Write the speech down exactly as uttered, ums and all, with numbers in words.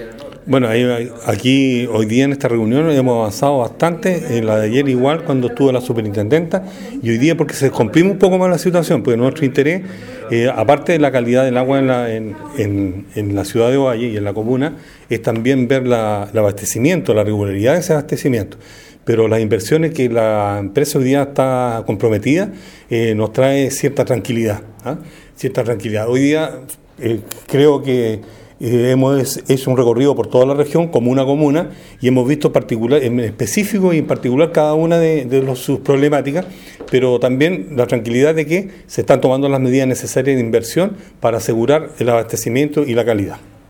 Bueno, ahí, aquí hoy día en esta reunión hemos avanzado bastante, en la de ayer igual cuando estuvo la superintendenta, y hoy día porque se descomprime un poco más la situación, porque nuestro interés, eh, aparte de la calidad del agua en la, en, en, en la ciudad de Ovalle y en la comuna, es también ver la, el abastecimiento, la regularidad de ese abastecimiento. Pero las inversiones que la empresa hoy día está comprometida eh, nos trae cierta tranquilidad, ¿ah? cierta tranquilidad. Hoy día eh, creo que Eh, hemos hecho un recorrido por toda la región, comuna a comuna, y hemos visto particular, en específico y en particular cada una de, de los, sus problemáticas, pero también la tranquilidad de que se están tomando las medidas necesarias de inversión para asegurar el abastecimiento y la calidad.